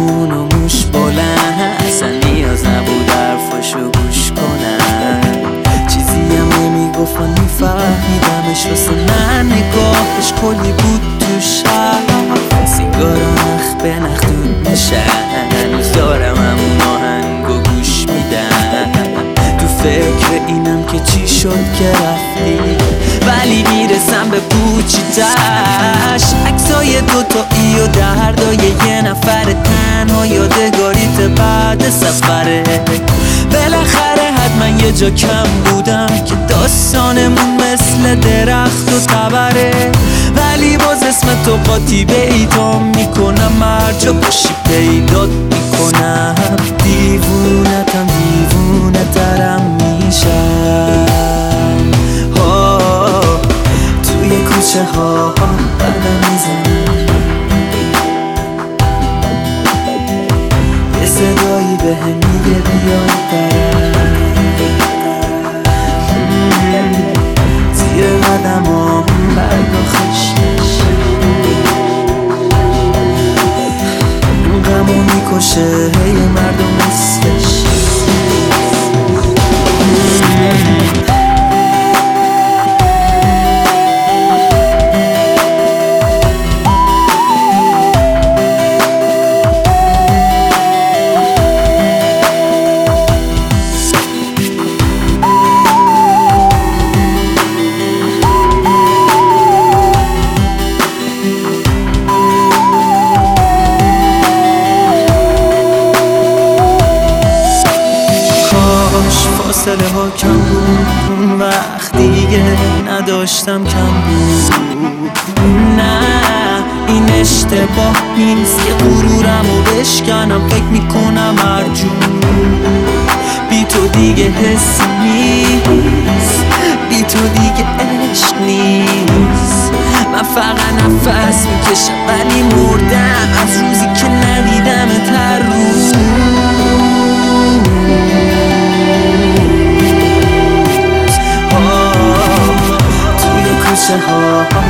جون و موش بلند، اصلا نیاز نبود حرفاشو گوش کنم. چیزی هم نمیگفت و میفهمیدمش، واسه من نگاهش کلی بود تو شهر. سیگارا نخ به نخ دود میشن، هنوز دارم همون آهنگو گوش میدم. تو فکر اینم که چی شد که رفتی، ولی میرسم به پوچیدش. عکسای دوتایی و دردای یه نفر تنها، یادگاریت بعد سفره. بالاخره حتما یه جا کم بودم که داستانمون مثل درخت و تبره، ولی باز اسم تو قاطی بیتام میکنم، هر جا باشی پیدات میکنم. دیوونتم دیوونه ترم میشم توی کوچه ها قدم میزنم، یه صدایی بهم میگه بیای برم. زیر قدمام برگا خشکش غمو میکشه هی مردم مثلش. فاصله ها کم بود اون وقت، دیگه نداشتم کم بود. نه این اشتباه نیست که غرورم رو بشکنم، فکر میکنم هرجون بی تو دیگه حس نیست، بی تو دیگه عشق نیست. من فقط نفس میکشم ولی مردم از روزی که ندیدمت هر روز. کوچه ها